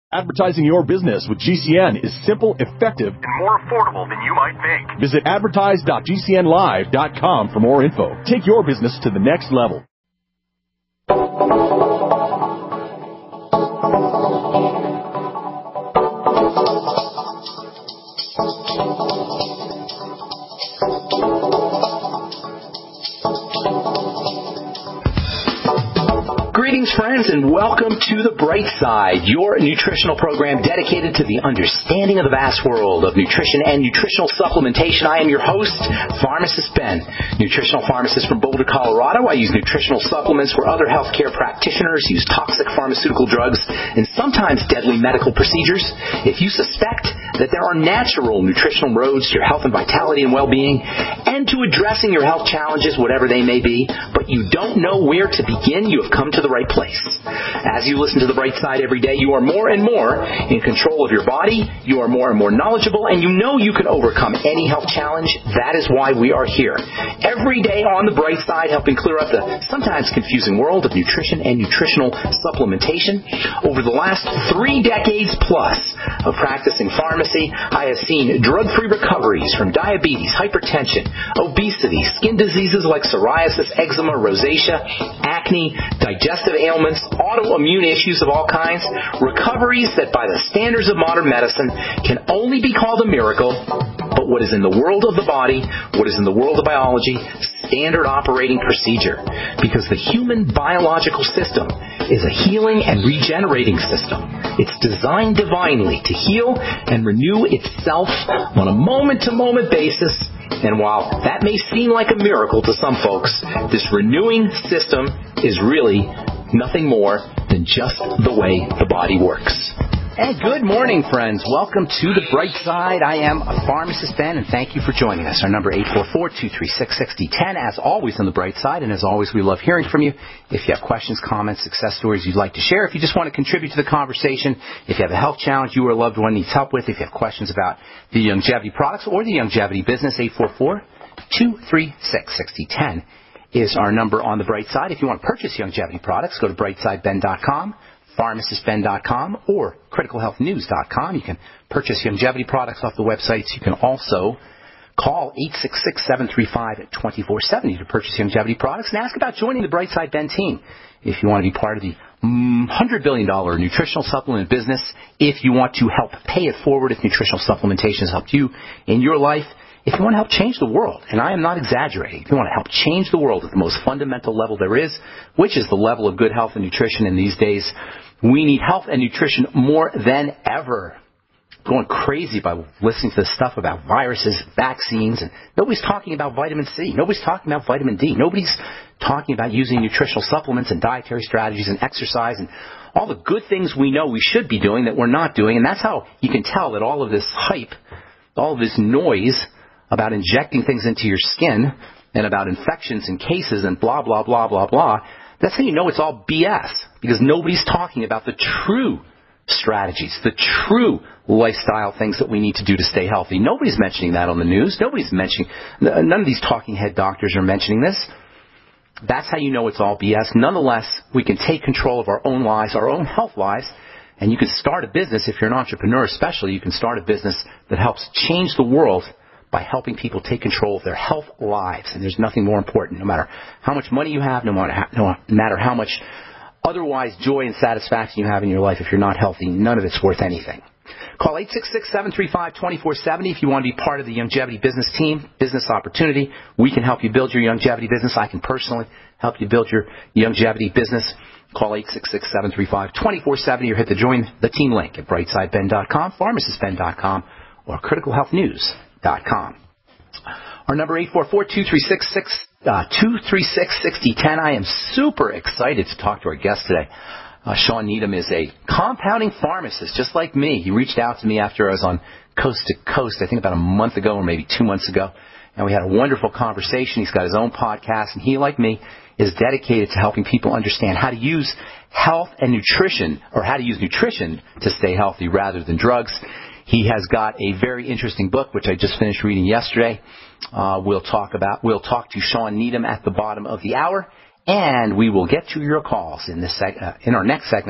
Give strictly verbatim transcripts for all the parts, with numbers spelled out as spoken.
Advertising your business with G C N is simple, effective, and more affordable than you might think. Visit advertise dot g c n live dot com for more info. Take your business to the next level. Greetings, friends, and welcome to The Bright Side, your nutritional program dedicated to the understanding of the vast world of nutrition and nutritional supplementation. I am your host, Pharmacist Ben, nutritional pharmacist from Boulder, Colorado. I use nutritional supplements where other healthcare practitioners use toxic pharmaceutical drugs and sometimes deadly medical procedures. If you suspect that there are natural nutritional roads to your health and vitality and well-being and to addressing your health challenges, whatever they may be, but you don't know where to begin, you have come to the right place. As you listen to The Bright Side every day, you are more and more in control of your body, you are more and more knowledgeable, and you know you can overcome any health challenge. That is why we are here. Every day on The Bright Side, helping clear up the sometimes confusing world of nutrition and nutritional supplementation. Over the last three decades plus of practicing pharmacy, I have seen drug-free recoveries from diabetes, hypertension, obesity, skin diseases like psoriasis, eczema, rosacea, acne, digestive ailments, autoimmune issues of all kinds, recoveries that by the standards of modern medicine can only be called a miracle, but what is in the world of the body, what is in the world of biology, standard operating procedure. Because the human biological system is a healing and regenerating system. It's designed divinely to heal and renew itself on a moment-to-moment basis. And while that may seem like a miracle to some folks, this renewing system is really nothing more than just the way the body works. And good morning, friends. Welcome to The Bright Side. I am Pharmacist Ben, and thank you for joining us. Our number eight four four, two three six, six zero one zero. As always on The Bright Side, and as always, we love hearing from you. If you have questions, comments, success stories you'd like to share, if you just want to contribute to the conversation, if you have a health challenge you or a loved one needs help with, if you have questions about the longevity products or the longevity business, eight four four, two three six, six zero one zero is our number on The Bright Side. If you want to purchase longevity products, go to bright side ben dot com. pharmacist ben dot com or critical health news dot com. You can purchase longevity products off the websites. You can also call eight six six, seven three five, two four seven zero to purchase longevity products and ask about joining the Bright Side Ben team. If you want to be part of the one hundred billion dollars nutritional supplement business, if you want to help pay it forward, if nutritional supplementation has helped you in your life, if you want to help change the world, and I am not exaggerating, if you want to help change the world at the most fundamental level there is, which is the level of good health and nutrition in these days, we need health and nutrition more than ever. Going crazy by listening to this stuff about viruses, vaccines, and nobody's talking about vitamin C. Nobody's talking about vitamin D. Nobody's talking about using nutritional supplements and dietary strategies and exercise and all the good things we know we should be doing that we're not doing. And that's how you can tell that all of this hype, all of this noise about injecting things into your skin and about infections and cases and blah, blah, blah, blah, blah, that's how you know it's all B S, because nobody's talking about the true strategies, the true lifestyle things that we need to do to stay healthy. Nobody's mentioning that on the news. Nobody's mentioning, none of these talking head doctors are mentioning this. That's how you know it's all B S. Nonetheless, we can take control of our own lives, our own health lives, and you can start a business, if you're an entrepreneur especially, you can start a business that helps change the world by helping people take control of their health lives. And there's nothing more important. No matter how much money you have, no matter how, no matter how much otherwise joy and satisfaction you have in your life, if you're not healthy, none of it's worth anything. Call eight six six, seven three five, two four seven zero if you want to be part of the longevity business team, business opportunity. We can help you build your longevity business. I can personally help you build your longevity business. Call eight six six, seven three five, two four seven zero or hit the join the team link at bright side ben dot com, pharmacist ben dot com, or critical health news dot com. Our number eight four four, two three six, six zero one zero. I am super excited to talk to our guest today. Uh, Sean Needham is a compounding pharmacist, just like me. He reached out to me after I was on Coast to Coast, I think about a month ago or maybe two months ago, and we had a wonderful conversation. He's got his own podcast, and he, like me, is dedicated to helping people understand how to use health and nutrition, or how to use nutrition to stay healthy rather than drugs. He has got a very interesting book, which I just finished reading yesterday. Uh, we'll talk about, we'll talk to Sean Needham at the bottom of the hour, and we will get to your calls in this seg- uh, in our next segment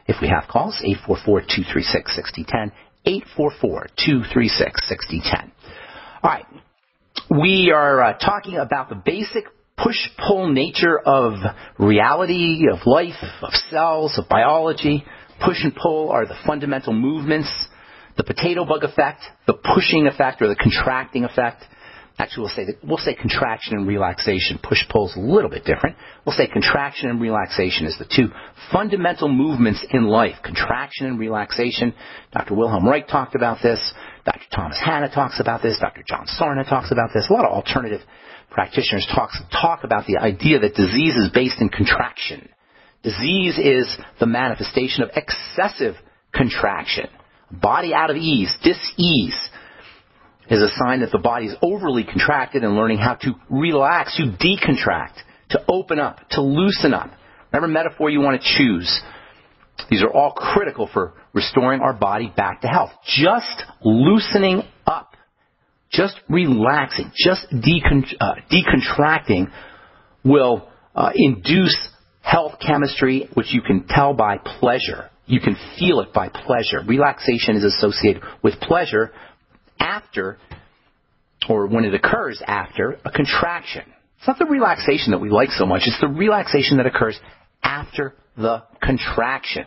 if we have calls, eight four four, two three six, six zero one zero, eight four four, two three six, six zero one zero. All right. We are uh, talking about the basic push-pull nature of reality, of life, of cells, of biology. Push and pull are the fundamental movements. The potato bug effect, the pushing effect, or the contracting effect. Actually, we'll say that, we'll say contraction and relaxation. Push-pull is a little bit different. We'll say contraction and relaxation is the two fundamental movements in life. Contraction and relaxation. Doctor Wilhelm Reich talked about this. Doctor Thomas Hanna talks about this. Doctor John Sarna talks about this. A lot of alternative practitioners talk, talk about the idea that disease is based in contraction. Disease is the manifestation of excessive contraction. Body out of ease, dis-ease, is a sign that the body is overly contracted and learning how to relax, to decontract, to open up, to loosen up. Whatever metaphor you want to choose. These are all critical for restoring our body back to health. Just loosening up, just relaxing, just decon- uh, decontracting will uh, induce health chemistry, which you can tell by pleasure. You can feel it by pleasure. Relaxation is associated with pleasure after, or when it occurs after, a contraction. It's not the relaxation that we like so much. It's the relaxation that occurs after the contraction.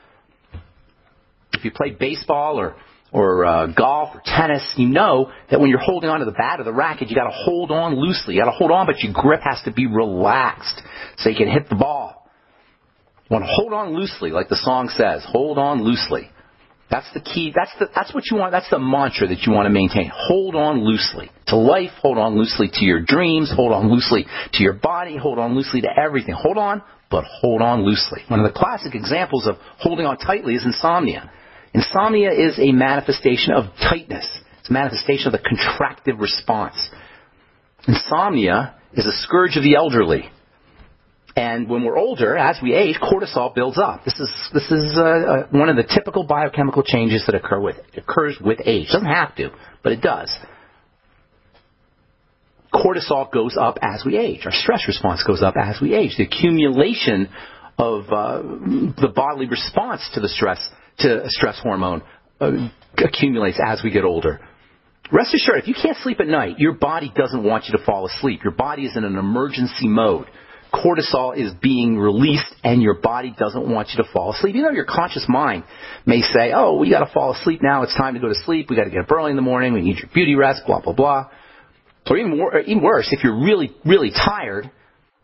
If you play baseball or or uh, golf or tennis, you know that when you're holding onto the bat or the racket, you got to hold on loosely. You got to hold on, but your grip has to be relaxed so you can hit the ball. You want to hold on loosely, like the song says. Hold on loosely. That's the key. That's the, that's what you want. That's the mantra that you want to maintain. Hold on loosely to life. Hold on loosely to your dreams. Hold on loosely to your body. Hold on loosely to everything. Hold on, but hold on loosely. One of the classic examples of holding on tightly is insomnia. Insomnia is a manifestation of tightness. It's a manifestation of the contractive response. Insomnia is a scourge of the elderly. And when we're older, as we age, cortisol builds up. This is this is uh, uh, one of the typical biochemical changes that occur with occurs with age. It doesn't have to, but it does. Cortisol goes up as we age. Our stress response goes up as we age. The accumulation of uh, the bodily response to the stress to a stress hormone uh, accumulates as we get older. Rest assured, if you can't sleep at night, your body doesn't want you to fall asleep. Your body is in an emergency mode. Cortisol is being released and your body doesn't want you to fall asleep. Even though your conscious mind may say, oh, we got to fall asleep now. It's time to go to sleep. We got to get up early in the morning. We need your beauty rest, blah, blah, blah. Or even, more, or even worse, if you're really, really tired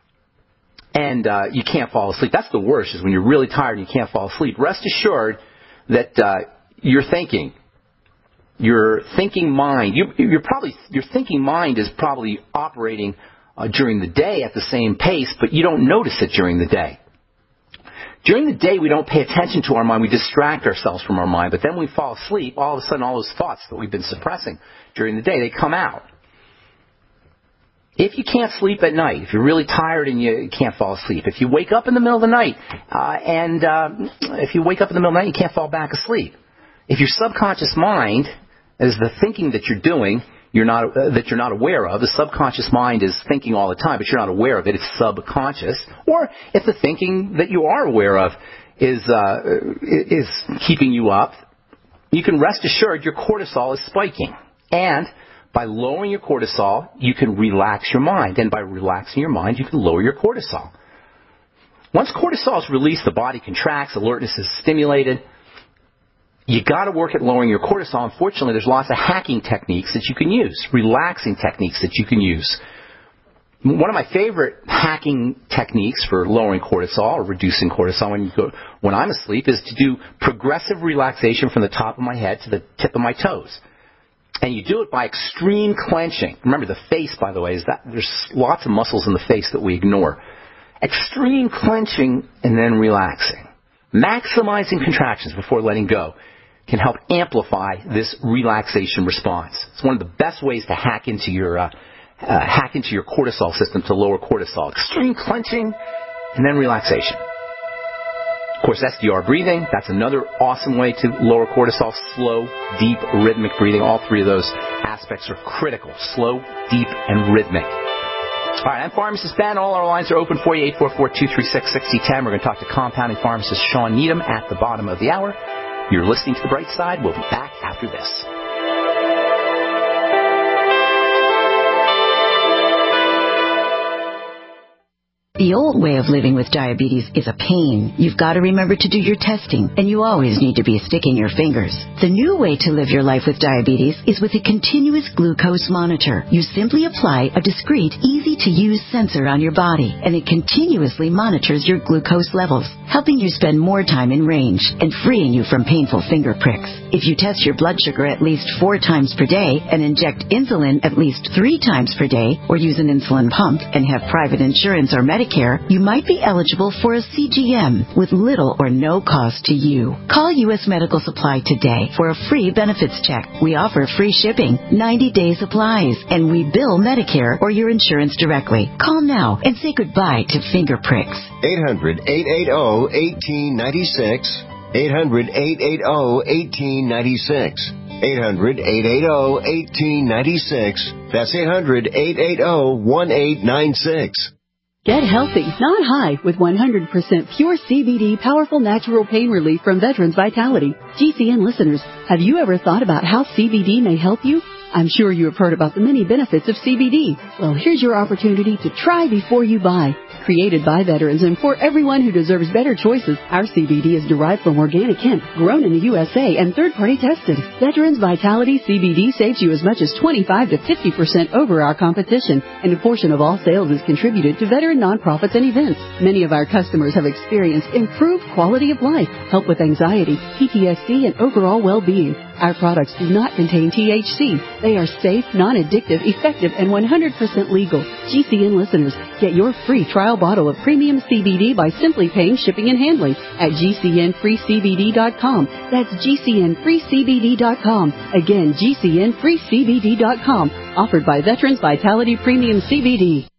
and uh, you can't fall asleep. That's the worst, is when you're really tired and you can't fall asleep. Rest assured that uh, your thinking, your thinking mind, you, you're probably, your thinking mind is probably operating Uh, during the day at the same pace, but you don't notice it during the day. During the day, we don't pay attention to our mind. We distract ourselves from our mind. But then when we fall asleep, all of a sudden, all those thoughts that we've been suppressing during the day, they come out. If you can't sleep at night, if you're really tired and you can't fall asleep, if you wake up in the middle of the night, uh, and uh, if you wake up in the middle of the night, you can't fall back asleep. If your subconscious mind is the thinking that you're doing, You're not uh, that you're not aware of. The subconscious mind is thinking all the time, but you're not aware of it. It's subconscious. Or if the thinking that you are aware of is uh, is keeping you up, you can rest assured your cortisol is spiking. And by lowering your cortisol, you can relax your mind. And by relaxing your mind, you can lower your cortisol. Once cortisol is released, the body contracts, alertness is stimulated. You got to work at lowering your cortisol. Unfortunately, there's lots of hacking techniques that you can use, relaxing techniques that you can use. One of my favorite hacking techniques for lowering cortisol or reducing cortisol when, you go, when I'm asleep is to do progressive relaxation from the top of my head to the tip of my toes. And you do it by extreme clenching. Remember, the face, by the way, is that there's lots of muscles in the face that we ignore. Extreme clenching and then relaxing. Maximizing contractions before letting go can help amplify this relaxation response. It's one of the best ways to hack into your uh, uh, hack into your cortisol system to lower cortisol. Extreme clenching and then relaxation. Of course, S D R breathing, that's another awesome way to lower cortisol. Slow, deep, rhythmic breathing. All three of those aspects are critical. Slow, deep, and rhythmic. All right, I'm Pharmacist Ben. All our lines are open for you, eight four four, two three six, six zero one zero. We're going to talk to compounding pharmacist Sean Needham at the bottom of the hour. You're listening to The Bright Side. We'll be back after this. The old way of living with diabetes is a pain. You've got to remember to do your testing, and you always need to be sticking your fingers. The new way to live your life with diabetes is with a continuous glucose monitor. You simply apply a discreet, easy-to-use sensor on your body, and it continuously monitors your glucose levels, helping you spend more time in range and freeing you from painful finger pricks. If you test your blood sugar at least four times per day and inject insulin at least three times per day, or use an insulin pump and have private insurance or Medicare, you might be eligible for a C G M with little or no cost to you. Call U S Medical Supply today for a free benefits check. We offer free shipping, ninety-day supplies, and we bill Medicare or your insurance directly. Call now and say goodbye to finger pricks. eight hundred, eight eight zero, one eight nine six. eight hundred, eight eight zero, one eight nine six. eight hundred, eight eight zero, one eight nine six. That's eight hundred, eight eight zero, one eight nine six. Get healthy, not high, with one hundred percent pure C B D powerful natural pain relief from Veterans Vitality. G C N listeners, have you ever thought about how C B D may help you? I'm sure you have heard about the many benefits of C B D. Well, here's your opportunity to try before you buy. Created by veterans and for everyone who deserves better choices, our C B D is derived from organic hemp, grown in the U S A and third-party tested. Veterans Vitality C B D saves you as much as twenty-five to fifty percent over our competition, and a portion of all sales is contributed to veteran nonprofits and events. Many of our customers have experienced improved quality of life, help with anxiety, P T S D, and overall well-being. Our products do not contain T H C. They are safe, non-addictive, effective, and one hundred percent legal. G C N listeners, get your free trial bottle of premium C B D by simply paying shipping and handling at G C N free C B D dot com. That's G C N free C B D dot com. Again, G C N free C B D dot com. Offered by Veterans Vitality Premium C B D.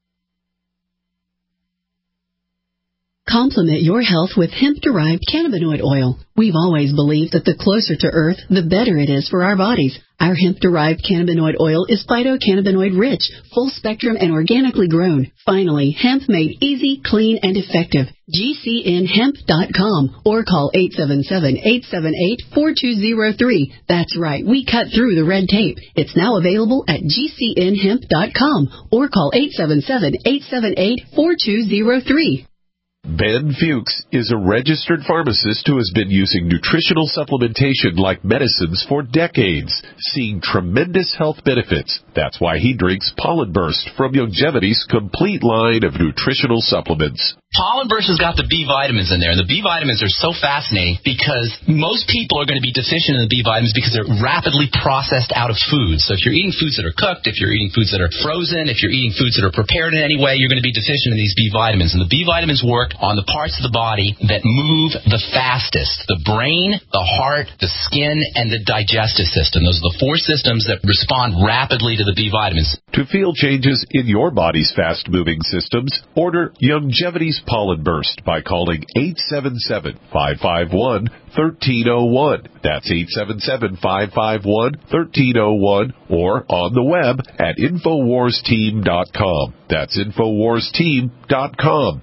Complement your health with hemp-derived cannabinoid oil. We've always believed that the closer to Earth, the better it is for our bodies. Our hemp-derived cannabinoid oil is phytocannabinoid-rich, full-spectrum, and organically grown. Finally, hemp made easy, clean, and effective. G C N hemp dot com or call eight seven seven, eight seven eight, four two zero three. That's right, we cut through the red tape. It's now available at G C N hemp dot com or call eight seven seven, eight seven eight, four two zero three. Ben Fuchs is a registered pharmacist who has been using nutritional supplementation like medicines for decades, seeing tremendous health benefits. That's why he drinks Pollen Burst from Youngevity's complete line of nutritional supplements. Pollen Burst has got the B vitamins in there, and the B vitamins are so fascinating because most people are going to be deficient in the B vitamins because they're rapidly processed out of food. So if you're eating foods that are cooked, if you're eating foods that are frozen, if you're eating foods that are prepared in any way, you're going to be deficient in these B vitamins. And the B vitamins work on the parts of the body that move the fastest: the brain, the heart, the skin, and the digestive system. Those are the four systems that respond rapidly to the B vitamins. To feel changes in your body's fast-moving systems, order Youngevity's Pollen Burst by calling eight seven seven, five five one, one three zero one. That's eight seven seven, five five one, one three zero one or on the web at infowars team dot com. That's infowars team dot com.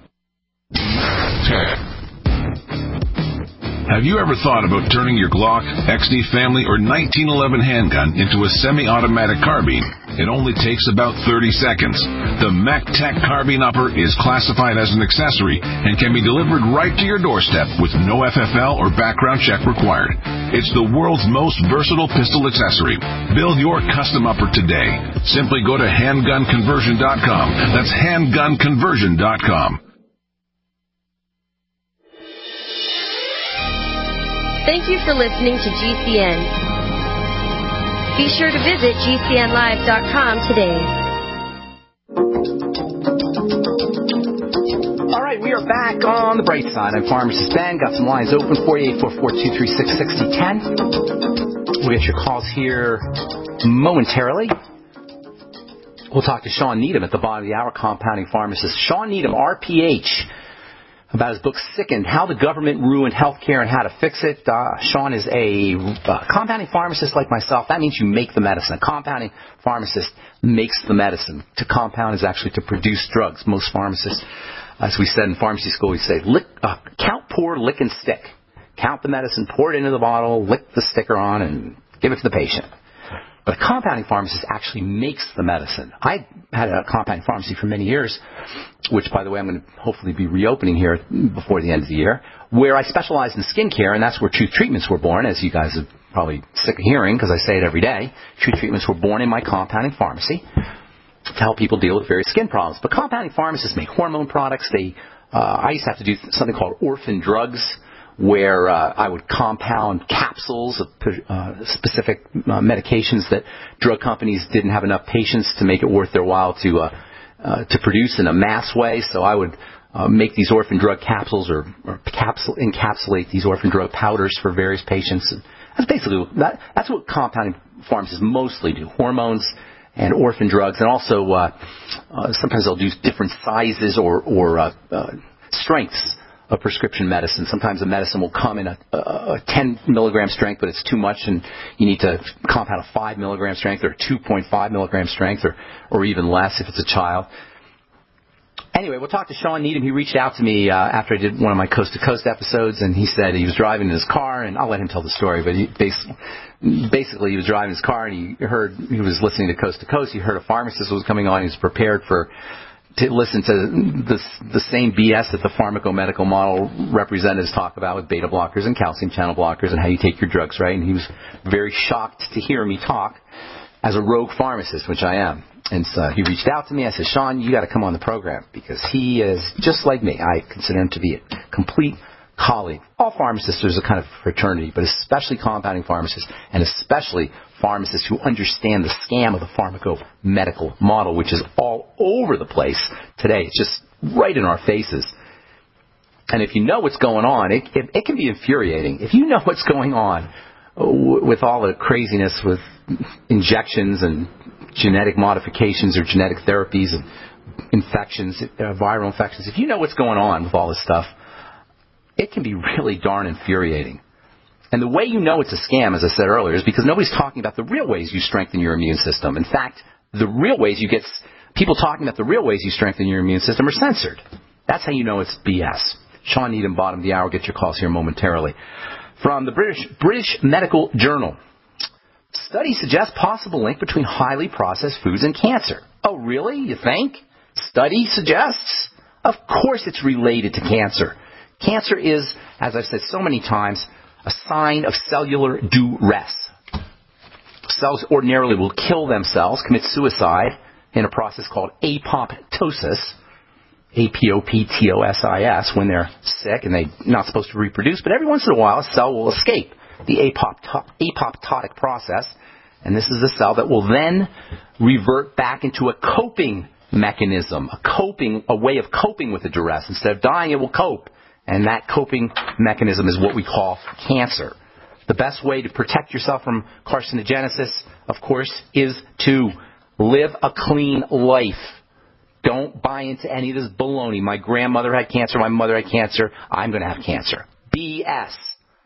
Have you ever thought about turning your Glock, X D Family, or nineteen eleven handgun into a semi-automatic carbine? It only takes about thirty seconds. The MacTech Carbine Upper is classified as an accessory and can be delivered right to your doorstep with no F F L or background check required. It's the world's most versatile pistol accessory. Build your custom upper today. Simply go to handgun conversion dot com. That's handgun conversion dot com. Thank you for listening to G C N. Be sure to visit G C N live dot com today. All right, we are back on the bright side. I'm Pharmacist Ben. Got some lines open for you, eight four four, two three six, six zero one zero. We'll get your calls here momentarily. We'll talk to Sean Needham at the bottom of the hour, compounding pharmacist. Sean Needham, R P H. about his book, Sickened, How the Government Ruined Healthcare and How to Fix It. Uh, Sean is a uh, compounding pharmacist like myself. That means you make the medicine. A compounding pharmacist makes the medicine. To compound is actually to produce drugs. Most pharmacists, as we said in pharmacy school, we say, lick, uh, count, pour, lick, and stick. Count the medicine, pour it into the bottle, lick the sticker on, and give it to the patient. But a compounding pharmacist actually makes the medicine. I had a compounding pharmacy for many years, which, by the way, I'm going to hopefully be reopening here before the end of the year, where I specialized in skincare, and that's where Truth Treatments were born, as you guys are probably sick of hearing because I say it every day. Truth Treatments were born in my compounding pharmacy to help people deal with various skin problems. But compounding pharmacists make hormone products. They, uh, I used to have to do something called orphan drugs, where uh, I would compound capsules of uh, specific uh, medications that drug companies didn't have enough patients to make it worth their while to uh, uh, to produce in a mass way. So I would uh, make these orphan drug capsules or, or capsule, encapsulate these orphan drug powders for various patients. And that's basically that, that's what compounding pharmacists mostly do: hormones and orphan drugs, and also uh, uh, sometimes they'll do different sizes or, or uh, uh, strengths of prescription medicine. Sometimes a medicine will come in a, a, a ten milligram strength, but it's too much, and you need to compound a five milligram strength or two point five milligram strength, or, or even less if it's a child. Anyway, we'll talk to Sean Needham. He reached out to me uh, after I did one of my Coast to Coast episodes, and he said he was driving in his car, and I'll let him tell the story, but he basically, basically he was driving his car, and he heard, he was listening to Coast to Coast. He heard a pharmacist was coming on. He was prepared for to listen to the, the same B S that the pharmacomedical model representatives talk about with beta blockers and calcium channel blockers and how you take your drugs, right? And he was very shocked to hear me talk as a rogue pharmacist, which I am. And so he reached out to me. I said, Sean, you got to come on the program because he is just like me. I consider him to be a complete colleague. All pharmacists, there's a kind of fraternity, but especially compounding pharmacists, and especially pharmacists who understand the scam of the pharmacomedical model, which is all over the place today. It's just right in our faces. And if you know what's going on, it, it, it can be infuriating. If you know what's going on w- with all the craziness with injections and genetic modifications or genetic therapies and infections, uh, viral infections, if you know what's going on with all this stuff, it can be really darn infuriating. And the way you know it's a scam, as I said earlier, is because nobody's talking about the real ways you strengthen your immune system. In fact, the real ways you get, people talking about the real ways you strengthen your immune system are censored. That's how you know it's B S. Sean Needham, bottom of the hour. Get your calls here momentarily. From the British British Medical Journal. Study suggests possible link between highly processed foods and cancer. Oh, really? You think? Study suggests? Of course it's related to cancer. Cancer is, as I've said so many times, a sign of cellular duress. Cells ordinarily will kill themselves, commit suicide in a process called apoptosis, A P O P T O S I S, when they're sick and they're not supposed to reproduce. But every once in a while, a cell will escape the apopto- apoptotic process, and this is a cell that will then revert back into a coping mechanism, a coping, a way of coping with the duress. Instead of dying, it will cope. And that coping mechanism is what we call cancer. The best way to protect yourself from carcinogenesis, of course, is to live a clean life. Don't buy into any of this baloney. My grandmother had cancer. My mother had cancer. I'm going to have cancer. B S.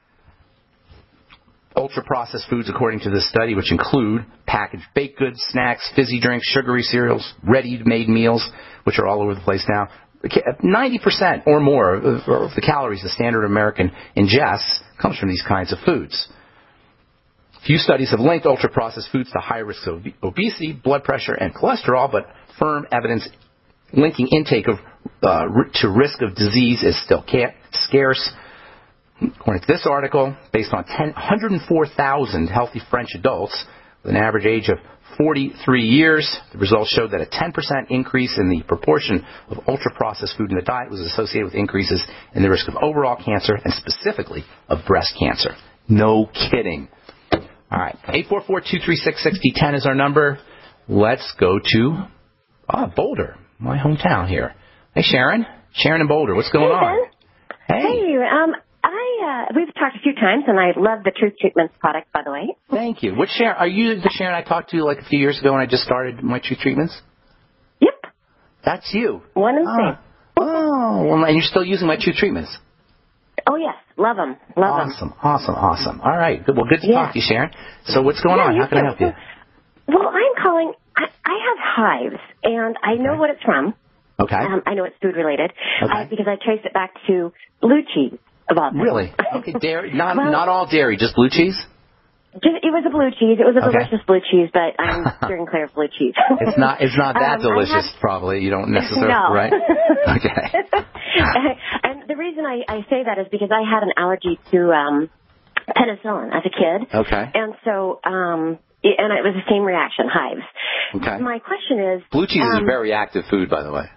Ultra-processed foods, according to this study, which include packaged baked goods, snacks, fizzy drinks, sugary cereals, ready-made meals, which are all over the place now. ninety percent or more of the calories the standard American ingests comes from these kinds of foods. Few studies have linked ultra-processed foods to high risks of obesity, blood pressure, and cholesterol, but firm evidence linking intake of uh, to risk of disease is still scarce. According to this article, based on one hundred four thousand healthy French adults with an average age of forty-three years, the results showed that a ten percent increase in the proportion of ultra-processed food in the diet was associated with increases in the risk of overall cancer and specifically of breast cancer. No kidding. All right, eight four four, two three six, six zero one zero is our number. Let's go to ah, Boulder, my hometown here. Hey, Sharon. Sharon in Boulder. What's going hey, on? Ben. Hey. Hey, um, I, uh, we've talked a few times, and I love the Truth Treatments product, by the way. Thank you. What Sharon? Are you the Sharon I talked to like a few years ago when I just started my Truth Treatments? Yep. That's you. One and the ah. same. Oh, well, and you're still using my two treatments. Oh, yes. Love them. Love them. Awesome, awesome, awesome. All right. Good. Well, good to yeah. talk to you, Sharon. So what's going yeah, on? How can too. I help you? Well, I'm calling. I, I have hives, and I know okay. what it's from. Okay. Um, I know it's food-related okay. uh, because I traced it back to blue cheese, of all things. Really? Okay, dairy. Not, well, not all dairy, just blue cheese? Just, it was a blue cheese. It was a okay. delicious blue cheese, but I'm steering clear of blue cheese. It's not It's not that um, delicious, have, probably. You don't necessarily, no. right? Okay. And the reason I, I say that is because I had an allergy to um, penicillin as a kid. Okay. And so, um, it, and it was the same reaction, hives. Okay. My question is... Blue cheese um, is a very active food, by the way.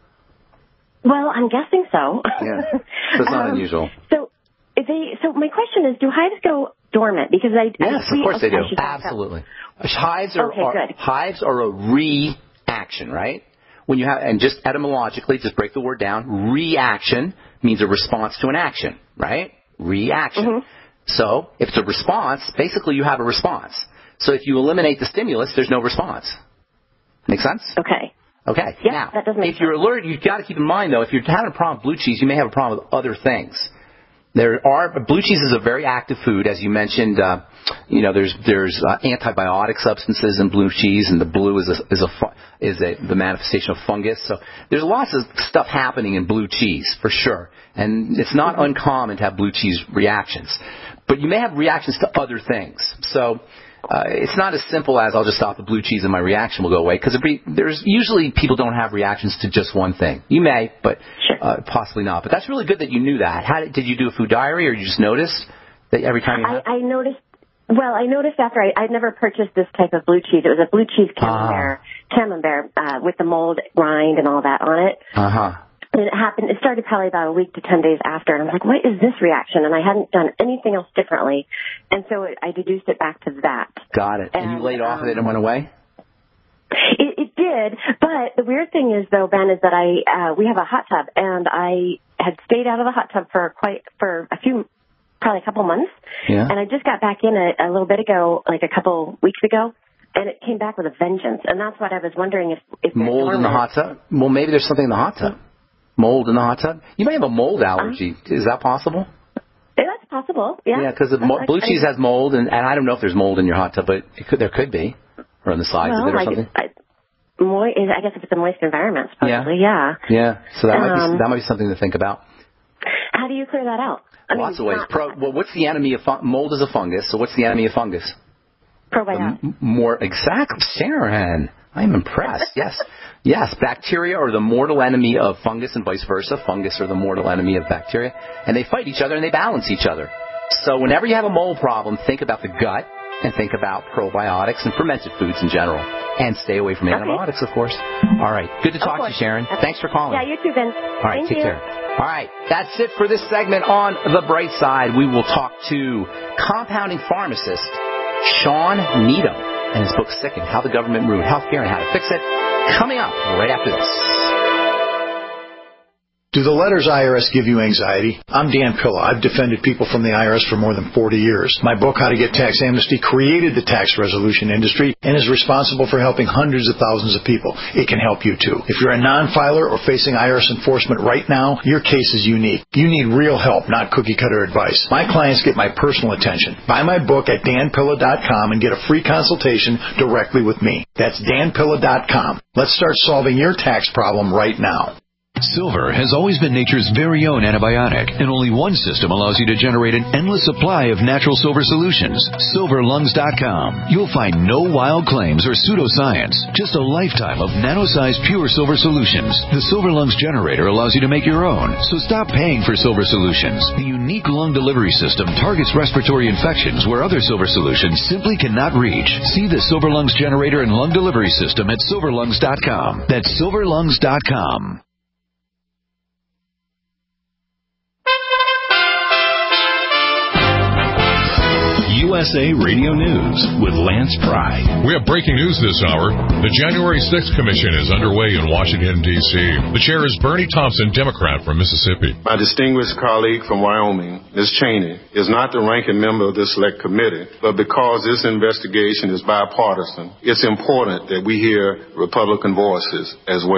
Well, I'm guessing so. Yeah. So it's not um, unusual. So, they, so my question is, do hives go dormant? Because I... Yes, I, of course okay, they do. Absolutely. Hives are, okay, are good. hives are a reaction, right? When you have, and just etymologically, just break the word down. Reaction means a response to an action, right? Reaction. Mm-hmm. So if it's a response, basically you have a response. So if you eliminate the stimulus, there's no response. Make sense? Okay. Okay. Yep, now, that does make if you're sense. allergic, you've got to keep in mind though, if you're having a problem with blue cheese, you may have a problem with other things. There are blue cheese is a very active food, as you mentioned. Uh, you know, there's there's uh, antibiotic substances in blue cheese, and the blue is a, is a is a the manifestation of fungus. So there's lots of stuff happening in blue cheese for sure, and it's not mm-hmm. uncommon to have blue cheese reactions. But you may have reactions to other things. So uh, it's not as simple as I'll just stop the blue cheese and my reaction will go away, because there's usually people don't have reactions to just one thing. You may, but sure. uh, possibly not. But that's really good that you knew that. How did, did you do a food diary, or you just noticed that every time you had? I, I noticed. Well, I noticed after I, I'd never purchased this type of blue cheese. It was a blue cheese camembert, ah. camembert uh, with the mold rind and all that on it. Uh huh. And it happened, it started probably about a week to ten days after, and I was like, what is this reaction? And I hadn't done anything else differently. And so it, I deduced it back to that. Got it. And, and you laid off um, of it and went away? It, it did, but the weird thing is, though, Ben, is that I, uh, we have a hot tub, and I had stayed out of the hot tub for quite, for a few, probably a couple months. Yeah. And I just got back in it a little bit ago, like a couple weeks ago. And it came back with a vengeance. And that's what I was wondering if... if mold in the hot tub? Well, maybe there's something in the hot tub. Mold in the hot tub? You may have a mold allergy. Uh, Is that possible? Yeah, that's possible, yeah. Yeah, because mo- blue cheese has mold, and, and I don't know if there's mold in your hot tub, but it could, there could be. Or on the sides well, of it or I something. Guess, I, mo- I guess if it's a moist environment, supposedly, yeah. Yeah, yeah. so that, um, might be, that might be something to think about. How do you clear that out? I Lots mean, of ways. Pro, well, what's the enemy of fun- mold? Is a fungus. So what's the enemy of fungus? Probiotics. M- more exactly, Sharon. I'm impressed. Yes, yes. Bacteria are the mortal enemy of fungus, and vice versa. Fungus are the mortal enemy of bacteria, and they fight each other and they balance each other. So whenever you have a mold problem, think about the gut and think about probiotics and fermented foods in general, and stay away from antibiotics, okay. of course. All right. Good to talk to you, Sharon. Thanks for calling. Yeah, you too, Ben. All right. Thank take you. care. All right. That's it for this segment on The Bright Side. We will talk to compounding pharmacist Sean Needham and his book Sickened, How the Government Ruined Healthcare and How to Fix It, coming up right after this. Do the letters I R S give you anxiety? I'm Dan Pilla. I've defended people from the I R S for more than forty years. My book, How to Get Tax Amnesty, created the tax resolution industry and is responsible for helping hundreds of thousands of people. It can help you too. If you're a non-filer or facing I R S enforcement right now, your case is unique. You need real help, not cookie-cutter advice. My clients get my personal attention. Buy my book at dan pilla dot com and get a free consultation directly with me. That's dan pilla dot com. Let's start solving your tax problem right now. Silver has always been nature's very own antibiotic, and only one system allows you to generate an endless supply of natural silver solutions. silver lungs dot com. You'll find no wild claims or pseudoscience, just a lifetime of nano-sized pure silver solutions. The Silver Lungs generator allows you to make your own, so stop paying for silver solutions. The unique lung delivery system targets respiratory infections where other silver solutions simply cannot reach. See the Silver Lungs generator and lung delivery system at silver lungs dot com. That's silver lungs dot com. U S A Radio News with Lance Pry. We have breaking news this hour. The January sixth Commission is underway in Washington, D C The chair is Bernie Thompson, Democrat from Mississippi. My distinguished colleague from Wyoming, Miz Cheney, is not the ranking member of this select committee, but because this investigation is bipartisan, it's important that we hear Republican voices as well.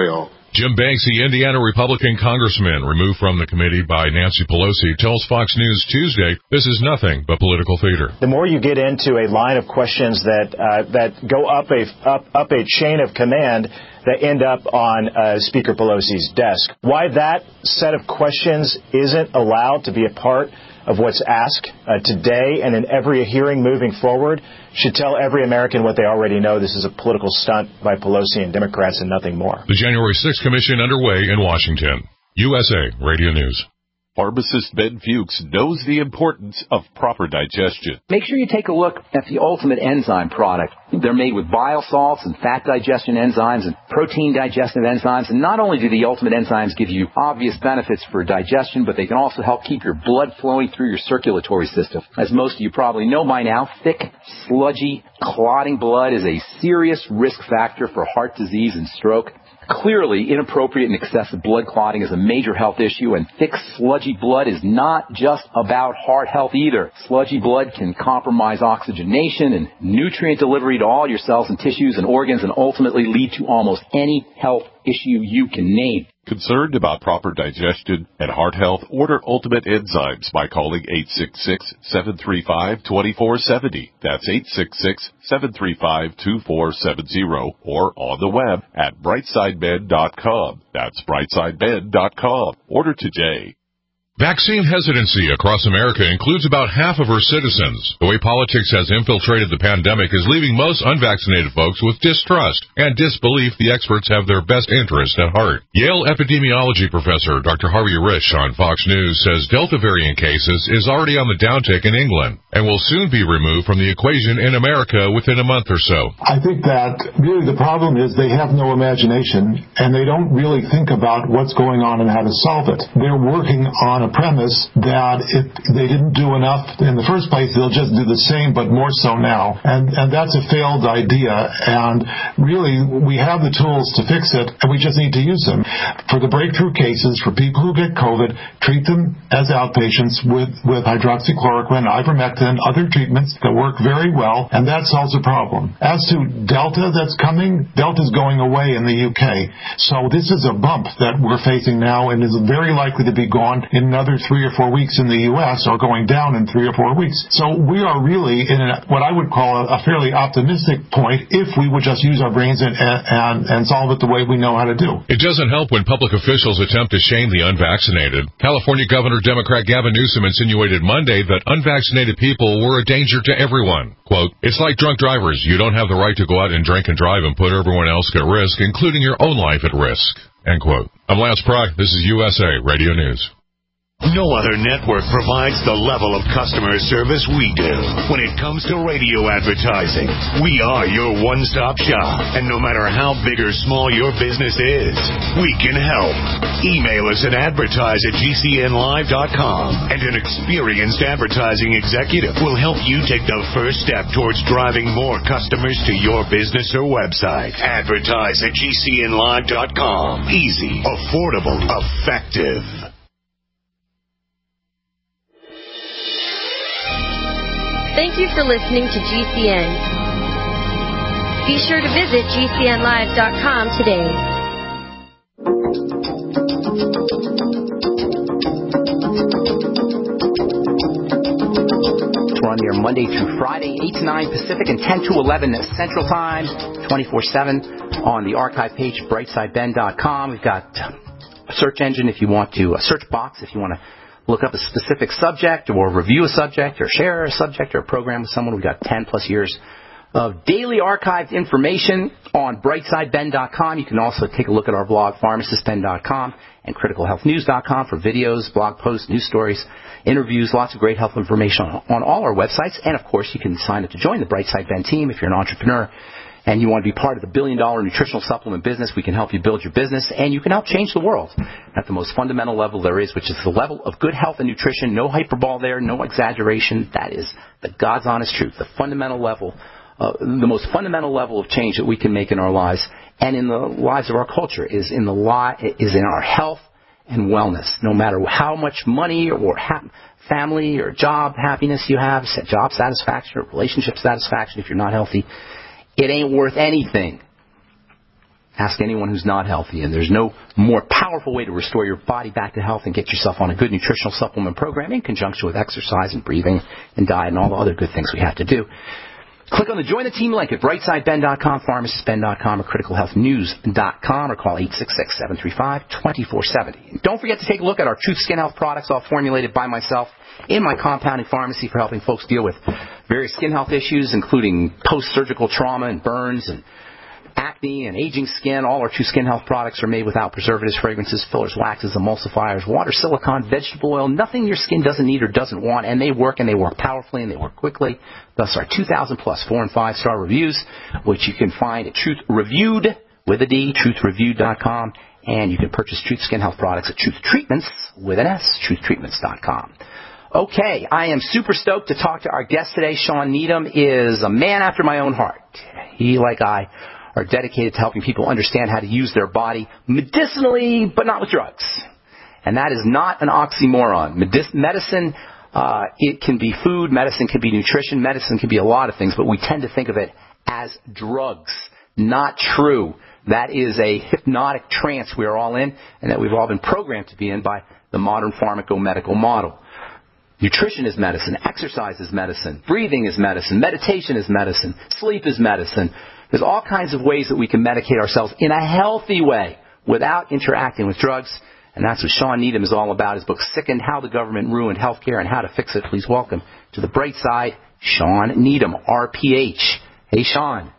Jim Banks, the Indiana Republican congressman removed from the committee by Nancy Pelosi, tells Fox News Tuesday this is nothing but political theater. The more you get into a line of questions that uh, that go up a up, up a chain of command that end up on uh, Speaker Pelosi's desk, why that set of questions isn't allowed to be a part of what's asked uh, today and in every hearing moving forward should tell every American what they already know. This is a political stunt by Pelosi and Democrats and nothing more. The January sixth Commission underway in Washington. U S A Radio News. Pharmacist Ben Fuchs knows the importance of proper digestion. Make sure you take a look at the Ultimate Enzyme product. They're made with bile salts and fat digestion enzymes and protein digestive enzymes. And not only do the Ultimate Enzymes give you obvious benefits for digestion, but they can also help keep your blood flowing through your circulatory system. As most of you probably know by now, thick, sludgy, clotting blood is a serious risk factor for heart disease and stroke. Clearly, inappropriate and excessive blood clotting is a major health issue, and thick, sludgy blood is not just about heart health either. Sludgy blood can compromise oxygenation and nutrient delivery to all your cells and tissues and organs and ultimately lead to almost any health issue you can name. Concerned about proper digestion and heart health? Order Ultimate Enzymes by calling eight six six, seven three five, two four seven zero. That's eight six six, seven three five, two four seven zero or on the web at brightside med dot com. That's brightside med dot com. Order today. Vaccine hesitancy across America includes about half of her citizens. The way politics has infiltrated the pandemic is leaving most unvaccinated folks with distrust and disbelief the experts have their best interest at heart. Yale epidemiology professor Doctor Harvey Risch on Fox News says Delta variant cases is already on the downtick in England and will soon be removed from the equation in America within a month or so. I think that really the problem is they have no imagination and they don't really think about what's going on and how to solve it. They're working on a premise that if they didn't do enough in the first place, they'll just do the same, but more so now. And, and that's a failed idea. And really, we have the tools to fix it, and we just need to use them. For the breakthrough cases, for people who get COVID, treat them as outpatients with, with hydroxychloroquine, ivermectin, other treatments that work very well, and that solves the problem. As to Delta that's coming, Delta's going away in the U K. So this is a bump that we're facing now and is very likely to be gone in another three or four weeks in the U S or going down in three or four weeks. So we are really in a, what I would call a, a fairly optimistic point if we would just use our brains and, and, and solve it the way we know how to do. It doesn't help when public officials attempt to shame the unvaccinated. California Governor Democrat Gavin Newsom insinuated Monday that unvaccinated people were a danger to everyone. Quote, "It's like drunk drivers. You don't have the right to go out and drink and drive and put everyone else at risk, including your own life at risk." End quote. I'm Lance Pry. This is U S A Radio News. No other network provides the level of customer service we do. When it comes to radio advertising, we are your one-stop shop. And no matter how big or small your business is, we can help. Email us at advertise at G C N live dot com, and an experienced advertising executive will help you take the first step towards driving more customers to your business or website. Advertise at G C N live dot com. Easy, affordable, effective. Thank you for listening to G C N. Be sure to visit G C N live dot com today. We're on there Monday through Friday, eight to nine Pacific and ten to eleven Central Time, twenty-four seven on the archive page, brightside ben dot com. We've got a search engine if you want to, a search box if you want to look up a specific subject or review a subject or share a subject or a program with someone. We've got ten plus years of daily archived information on brightside ben dot com. You can also take a look at our blog, pharmacist ben dot com, and critical health news dot com for videos, blog posts, news stories, interviews, lots of great health information on, on all our websites. And, of course, you can sign up to join the Brightside Ben team if you're an entrepreneur and you want to be part of the billion-dollar nutritional supplement business. We can help you build your business, and you can help change the world at the most fundamental level there is, which is the level of good health and nutrition. No hyperbole there, no exaggeration. That is the God's honest truth, the fundamental level, uh, the most fundamental level of change that we can make in our lives and in the lives of our culture is in the li- is in our health and wellness. No matter how much money or ha- family or job happiness you have, job satisfaction or relationship satisfaction, if you're not healthy, it ain't worth anything. Ask anyone who's not healthy, and there's no more powerful way to restore your body back to health and get yourself on a good nutritional supplement program in conjunction with exercise and breathing and diet and all the other good things we have to do. Click on the Join the Team link at brightside ben dot com, pharmacist ben dot com, or critical health news dot com, or call eight six six, seven three five, two four seven zero. And don't forget to take a look at our Truth Skin Health products, all formulated by myself in my compounding pharmacy for helping folks deal with various skin health issues, including post-surgical trauma and burns and acne and aging skin. All our True Skin Health products are made without preservatives, fragrances, fillers, waxes, emulsifiers, water, silicone, vegetable oil, nothing your skin doesn't need or doesn't want, and they work, and they work powerfully, and they work quickly. Thus our two thousand plus four and five star reviews, which you can find at Truth Reviewed with a D, truth reviewed dot com, and you can purchase Truth Skin Health products at Truth Treatments with an S, truth treatments dot com. Okay, I am super stoked to talk to our guest today. Sean Needham is a man after my own heart. He, like I, are dedicated to helping people understand how to use their body medicinally, but not with drugs. And that is not an oxymoron. Medic- medicine, uh, it can be food, medicine can be nutrition, medicine can be a lot of things, but we tend to think of it as drugs. Not true. That is a hypnotic trance we are all in, and that we've all been programmed to be in by the modern pharmaco-medical model. Nutrition is medicine, exercise is medicine, breathing is medicine, meditation is medicine, sleep is medicine. There's all kinds of ways that we can medicate ourselves in a healthy way without interacting with drugs, and that's what Sean Needham is all about. His book, Sickened, How the Government Ruined Healthcare and How to Fix It. Please welcome to the bright side, Sean Needham, R P H. Hey, Sean.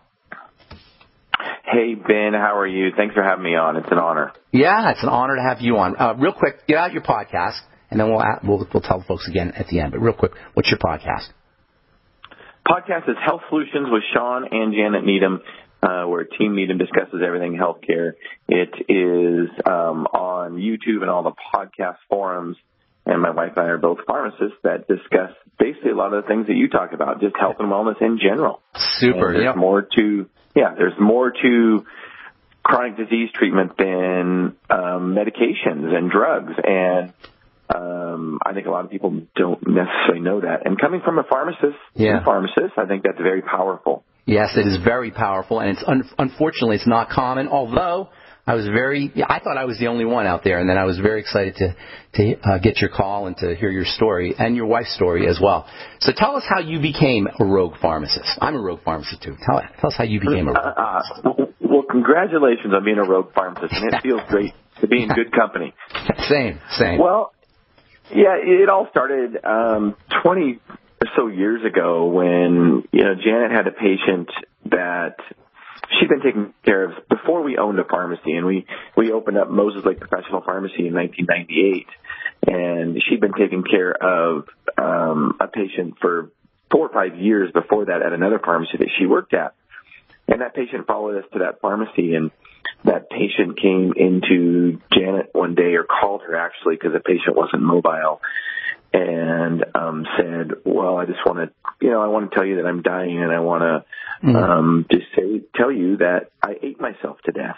Hey, Ben, how are you? Thanks for having me on. It's an honor. Yeah, it's an honor to have you on. Uh, real quick, get out your podcast, and then we'll, we'll we'll tell folks again at the end. But real quick, what's your podcast? Podcast is Health Solutions with Sean and Janet Needham, uh, where Team Needham discusses everything healthcare. It is um, on YouTube and all the podcast forums, and my wife and I are both pharmacists that discuss basically a lot of the things that you talk about, just health and wellness in general. Super. And there's yep. more to, yeah, there's more to chronic disease treatment than um, medications and drugs, and Um, I think a lot of people don't necessarily know that. And coming from a pharmacist, yeah. a pharmacist, I think that's very powerful. Yes, it is very powerful, and it's un- unfortunately it's not common. Although I was very, yeah, I thought I was the only one out there, and then I was very excited to to uh, get your call and to hear your story and your wife's story as well. So tell us how you became a rogue pharmacist. I'm a rogue pharmacist too. Tell, tell us how you became a rogue. Uh, uh, well, congratulations on being a rogue pharmacist, and it feels great to be in good company. Same, same. Well. Yeah, it all started um, twenty or so years ago when, you know, Janet had a patient that she'd been taking care of before we owned a pharmacy, and we, we opened up Moses Lake Professional Pharmacy in nineteen ninety-eight, and she'd been taking care of um, a patient for four or five years before that at another pharmacy that she worked at. And that patient followed us to that pharmacy, and that patient came into Janet one day, or called her actually, because the patient wasn't mobile, and um, said, well, I just want to, you know, I want to tell you that I'm dying, and I want to mm-hmm. um, just say, tell you that I ate myself to death.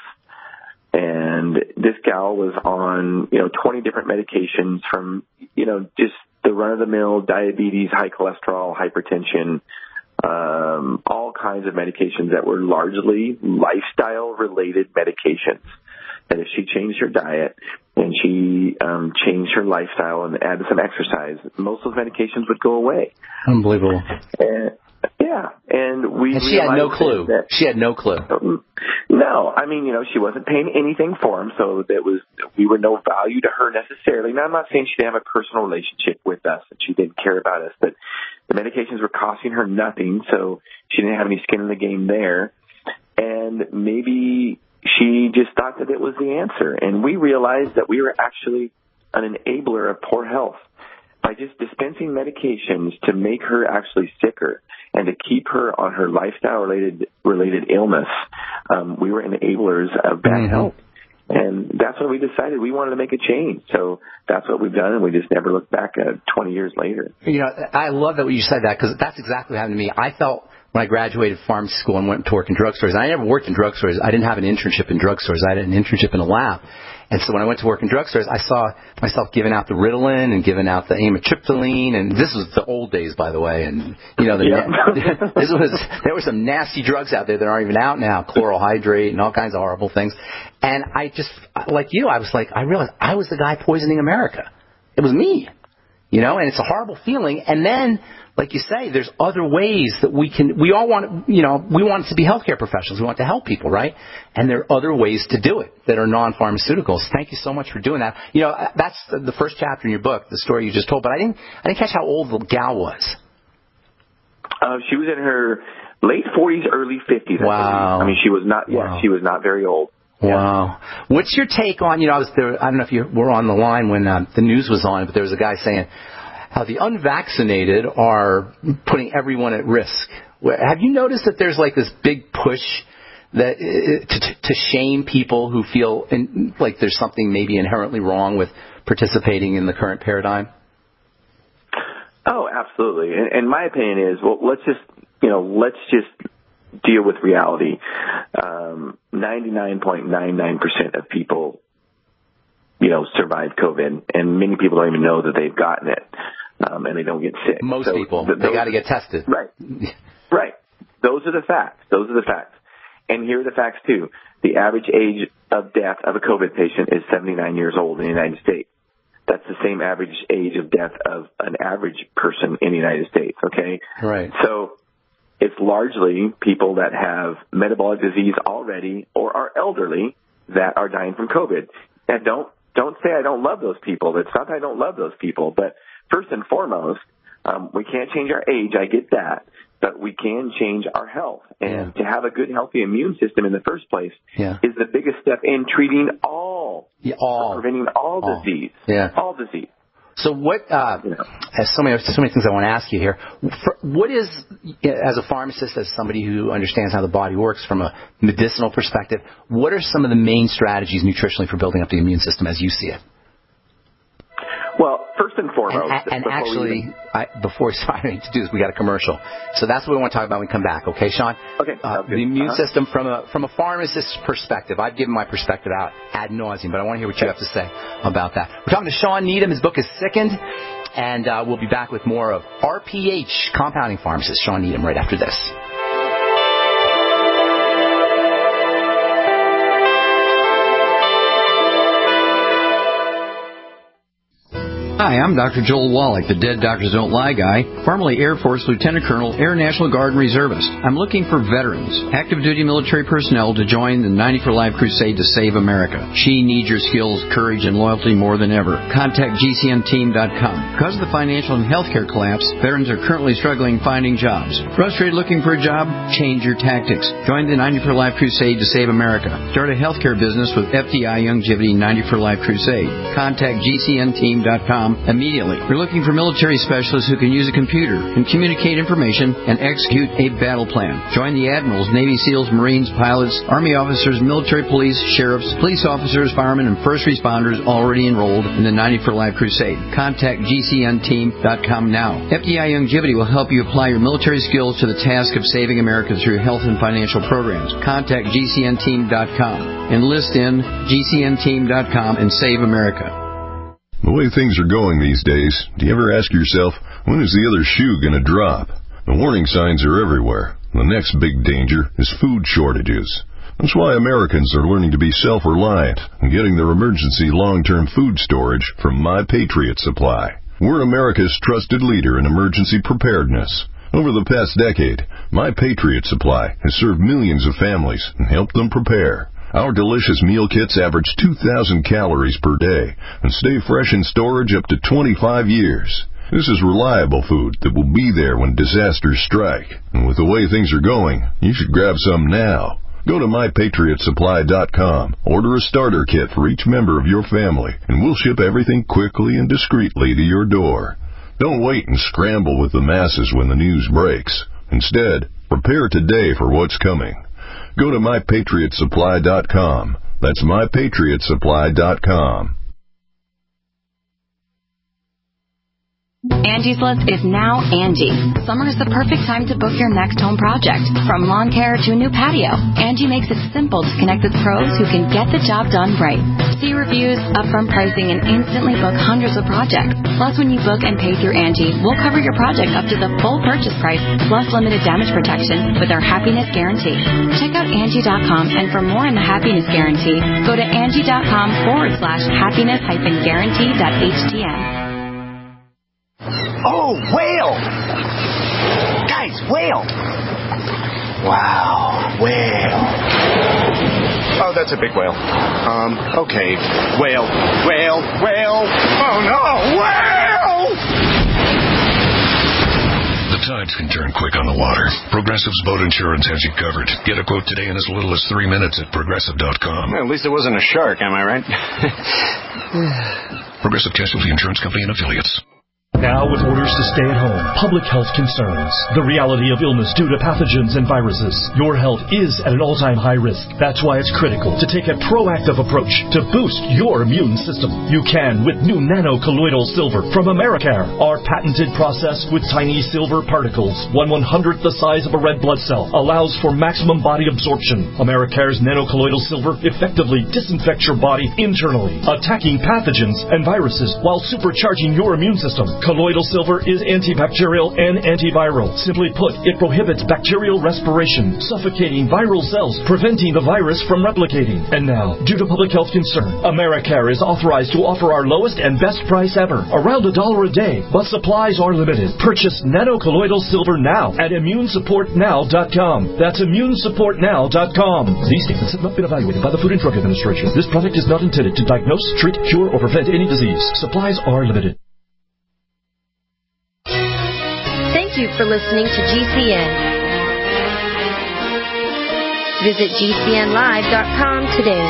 And this gal was on, you know, twenty different medications from, you know, just the run-of-the-mill diabetes, high cholesterol, hypertension, Um, all kinds of medications that were largely lifestyle-related medications. That if she changed her diet and she um, changed her lifestyle and added some exercise, most of those medications would go away. Unbelievable. And, yeah, and we. And she had no clue. That, she had no clue. No, I mean, you know, she wasn't paying anything for him, so that was we were no value to her necessarily. Now, I'm not saying she didn't have a personal relationship with us and she didn't care about us, but the medications were costing her nothing, so she didn't have any skin in the game there. And maybe she just thought that it was the answer. And we realized that we were actually an enabler of poor health. By just dispensing medications to make her actually sicker and to keep her on her lifestyle-related related illness, um, we were enablers of bad mm-hmm. health. And that's when we decided we wanted to make a change. So that's what we've done, and we just never looked back at twenty years later. You know, I love that you said that, because that's exactly what happened to me. I felt when I graduated pharmacy school and went to work in drugstores. I never worked in drugstores. I didn't have an internship in drugstores. I had an internship in a lab. And so when I went to work in drugstores, I saw myself giving out the Ritalin and giving out the amitriptyline. And this was the old days, by the way. And, you know, the yeah. na- this was, there were some nasty drugs out there that aren't even out now, chloral hydrate and all kinds of horrible things. And I just, like you, I was like, I realized I was the guy poisoning America. It was me, you know, and it's a horrible feeling. And then, like you say, there's other ways that we can, we all want, you know, we want to be healthcare professionals. We want to help people, right? And there are other ways to do it that are non-pharmaceuticals. Thank you so much for doing that. You know, that's the first chapter in your book, the story you just told, but I didn't, I didn't catch how old the gal was. Uh, she was in her late forties, early fifties. Wow. I, I mean, she was not, wow. yeah, she was not very old. Wow. Yeah. What's your take on, you know, I was there, I don't know if you were on the line when uh, the news was on, but there was a guy saying, how the unvaccinated are putting everyone at risk. Have you noticed that there's like this big push that uh, to, to shame people who feel in, like there's something maybe inherently wrong with participating in the current paradigm? Oh, absolutely. And, and my opinion is, well, let's just, you know, let's just deal with reality. Um, ninety-nine point nine nine percent of people, you know, survive COVID, and many people don't even know that they've gotten it, um, and they don't get sick. Most so people, th- they got to get tested. Right. Right. Those are the facts. Those are the facts. And here are the facts, too. The average age of death of a COVID patient is seventy-nine years old in the United States. That's the same average age of death of an average person in the United States, okay? Right. So it's largely people that have metabolic disease already or are elderly that are dying from COVID. And don't Don't say I don't love those people. It's not that I don't love those people. But first and foremost, um, we can't change our age. I get that. But we can change our health. And yeah. to have a good, healthy immune system in the first place yeah. is the biggest step in treating all, yeah, all. preventing all, all. disease. Yeah. All disease. So what, uh, you know. As so many, so many things I want to ask you here. For, what is, as a pharmacist, as somebody who understands how the body works from a medicinal perspective, what are some of the main strategies nutritionally for building up the immune system as you see it? Well, first and foremost. And, and actually, even... I, before starting to do this, we got a commercial. So that's what we want to talk about when we come back. Okay, Sean? Okay. Uh, the immune uh-huh. system from a from a pharmacist's perspective. I've given my perspective out ad nauseum, but I want to hear what you have to say about that. We're talking to Sean Needham. His book is Sickened. And uh, we'll be back with more of R P H, compounding pharmacist Sean Needham, right after this. Hi, I'm Doctor Joel Wallach, the Dead Doctors Don't Lie guy, formerly Air Force Lieutenant Colonel, Air National Guard Reservist. I'm looking for veterans, active duty military personnel to join the ninety for Life crusade to save America. She needs your skills, courage, and loyalty more than ever. Contact G C N team dot com. Because of the financial and healthcare collapse, veterans are currently struggling finding jobs. Frustrated looking for a job? Change your tactics. Join the ninety for Life crusade to save America. Start a healthcare business with F D I Youngevity ninety for Life crusade. Contact G C N team dot com immediately. We're looking for military specialists who can use a computer and communicate information and execute a battle plan. Join the admirals, Navy SEALs, Marines, pilots, Army officers, military police, sheriffs, police officers, firemen, and first responders already enrolled in the ninety for Life crusade. Contact G C N team dot com now. F D I Youngevity will help you apply your military skills to the task of saving America through health and financial programs. Contact G C N team dot com. Enlist in G C N team dot com and save America. The way things are going these days, do you ever ask yourself, when is the other shoe going to drop? The warning signs are everywhere. The next big danger is food shortages. That's why Americans are learning to be self-reliant and getting their emergency long-term food storage from My Patriot Supply. We're America's trusted leader in emergency preparedness. Over the past decade, My Patriot Supply has served millions of families and helped them prepare. Our delicious meal kits average two thousand calories per day and stay fresh in storage up to twenty-five years. This is reliable food that will be there when disasters strike. And with the way things are going, you should grab some now. Go to my patriot supply dot com, order a starter kit for each member of your family, and we'll ship everything quickly and discreetly to your door. Don't wait and scramble with the masses when the news breaks. Instead, prepare today for what's coming. Go to my patriot supply dot com. That's my patriot supply dot com. Angie's List is now Angie. Summer is the perfect time to book your next home project. From lawn care to a new patio, Angie makes it simple to connect with pros who can get the job done right. See reviews, upfront pricing, and instantly book hundreds of projects. Plus, when you book and pay through Angie, we'll cover your project up to the full purchase price, plus limited damage protection with our Happiness Guarantee. Check out Angie dot com, and for more on the Happiness Guarantee, go to Angie.com forward slash happiness hyphen guarantee dot htm. Oh, whale! Guys, whale! Wow, whale. Oh, that's a big whale. Um, okay. Whale, whale, whale. Oh, no, whale! The tides can turn quick on the water. Progressive's boat insurance has you covered. Get a quote today in as little as three minutes at progressive dot com. Well, at least it wasn't a shark, am I right? Progressive Casualty Insurance Company and Affiliates. Now, with orders to stay at home, public health concerns, the reality of illness due to pathogens and viruses, your health is at an all-time high risk. That's why it's critical to take a proactive approach to boost your immune system. You can with new nano-colloidal silver from Americare. Our patented process with tiny silver particles, one one-hundredth the size of a red blood cell, allows for maximum body absorption. Americare's nano-colloidal silver effectively disinfects your body internally, attacking pathogens and viruses while supercharging your immune system. Colloidal silver is antibacterial and antiviral. Simply put, it prohibits bacterial respiration, suffocating viral cells, preventing the virus from replicating. And now, due to public health concern, Americare is authorized to offer our lowest and best price ever, around a dollar a day, but supplies are limited. Purchase nano-colloidal silver now at immune support now dot com. That's immune support now dot com. These statements have not been evaluated by the Food and Drug Administration. This product is not intended to diagnose, treat, cure, or prevent any disease. Supplies are limited. Thank you for listening to G C N. Visit G C N live dot com today.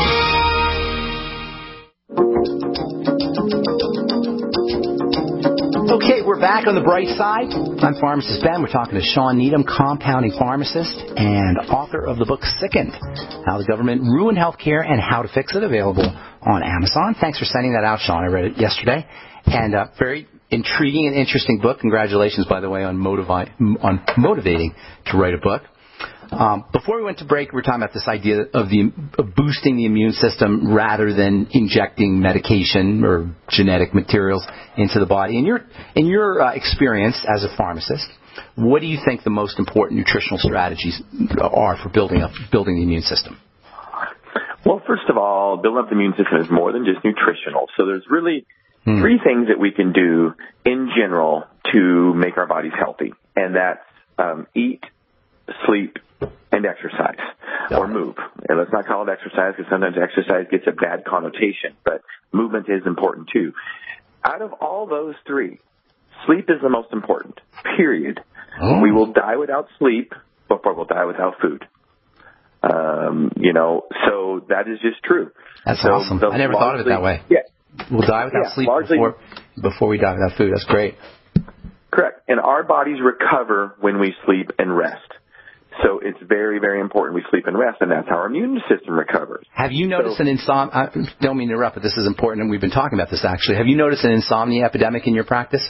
Okay, we're back on the bright side. I'm Pharmacist Ben. We're talking to Sean Needham, compounding pharmacist and author of the book Sickened, How the Government Ruined Healthcare and How to Fix It, available on Amazon. Thanks for sending that out, Sean. I read it yesterday. And uh, very intriguing and interesting book. Congratulations, by the way, on, motivi- on motivating to write a book. Um, before we went to break, we were talking about this idea of, the, of boosting the immune system rather than injecting medication or genetic materials into the body. In your, in your uh, experience as a pharmacist, what do you think the most important nutritional strategies are for building up building the immune system? Well, first of all, building up the immune system is more than just nutritional. So there's really hmm. three things that we can do in general to make our bodies healthy, and that's um, eat, sleep, and exercise, or move. And let's not call it exercise, because sometimes exercise gets a bad connotation, but movement is important too. Out of all those three, sleep is the most important, period. Oh. We will die without sleep before we'll die without food. Um, you know, so that is just true. That's so awesome. I never thought of it that way. Yeah. We'll die without yeah, sleep largely, before, before we die without food. That's great. Correct. And our bodies recover when we sleep and rest. So it's very, very important we sleep and rest, and that's how our immune system recovers. Have you noticed so, an insomnia? I don't mean to interrupt, but this is important, and we've been talking about this actually. Have you noticed an insomnia epidemic in your practice?